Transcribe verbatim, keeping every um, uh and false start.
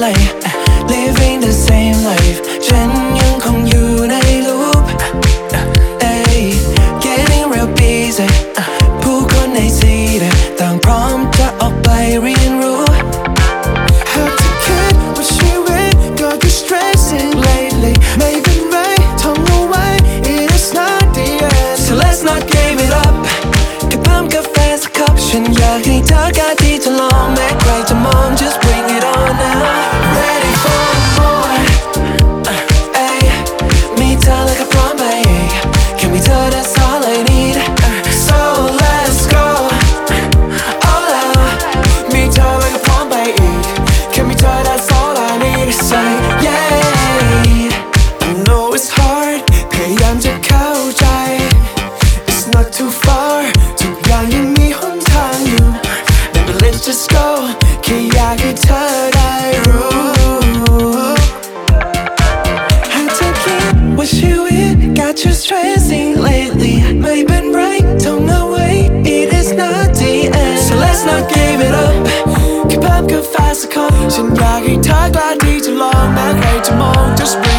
way living the same life ฉันยังคงอยู่ใน loop Ay, getting real busy ผู้คนในซีรีส์ต่างพร้อมจะออกไปเรียนรู้ Had to kid ว่าชีวิตก็คือ stressing lately ไม่เป็นไรท่องเอาไว้ it is not the end So let's not give it up แค่เพิ่มกาแฟสักคัพฉันอยากให้เธอกล้าที่จะลองแม้ใครจะมอง just bring it on now Ready for more Ay, มีเธอแล้วก็พร้อมไปอีกแค่มีเธอ that's all I need So let's go all out มีเธอแล้วก็พร้อมไปอีกแค่มีเธอ that's all I need Say yeah I know it's hard พยายามจะเข้าใจ It's not too far ทุกอย่างยังมีหนทางอยู่ Baby let's just go แค่อยากให้เธอได้รู้ Had to keep ว่าชีวิต got you stressing lately ไม่เป็นไรท่องเอาไว้ it is not the end So let's not give it up แค่เพิ่มกาแฟสักคัพฉันอยากให้เธอกล้าที่จะลองแม้ใครจะมอง Just bring